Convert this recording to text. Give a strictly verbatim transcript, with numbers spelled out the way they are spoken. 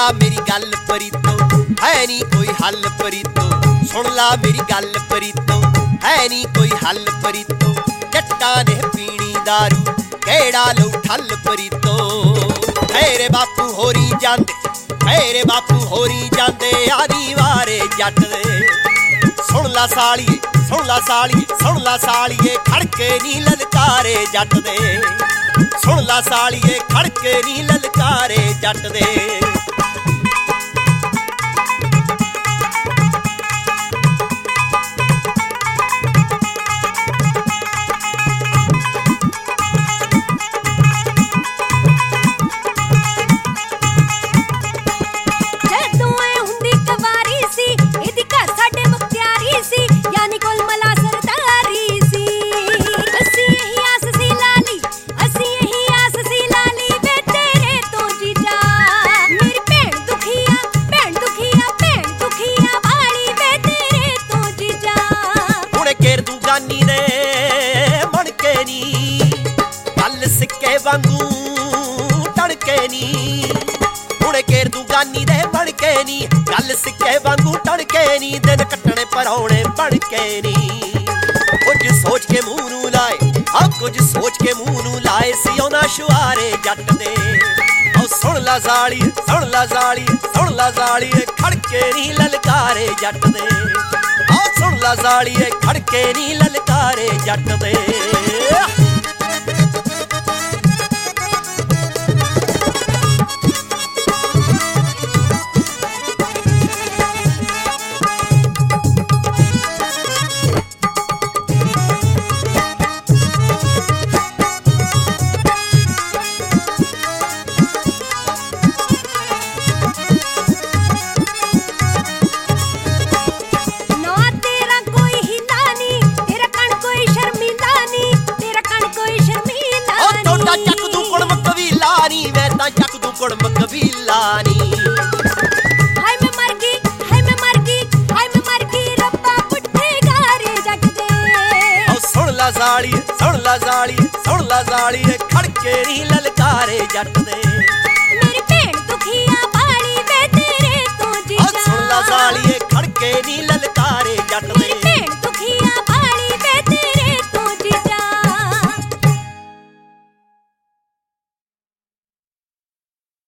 ला मेरी गल परीतो है नी कोई हल परीतो, सुन ला मेरी गल परीतो है नी कोई हल परीतो। जट्टां ने पीनी दारू केड़ा लू ठल परीतो, मेरे बापू होरी जांदे मेरे बापू होरी जांदे आदी वारे जट दे। सुन ला सालिए सुन ला सालिए सुन ला सालिए खड़के नी ललकारे जट दे, सुन ला सालिए खड़के नी ललकारे जट दे। गानी ने मणके नी गल सिक्के वांगू टड़के नी, हुणे घेर दूं गानी दे मणके नी गल सिक्के वांगू टड़के नी। दिन कट्टने परौणे बणके नी, कुछ सोच के मूंह नूं लाए हाँ कुछ सोच के मूंह नूं लाए सियोना शुआरे जट दे। ओ सुन ला जाली सुन ला जाली सुन ला जाली खड़के नी ललकारे जट दे। सुन ला जालिए खड़के नी ललकारे जट दे। कुड़म कबीलानी हाय मैं मर गई हाय मैं मर गई हाय मैं मर गई रब्बा पुट्ठे गारे जट दे। ओ सुन ला जाली सुन ला जाली सुन ला जाली खड़के नी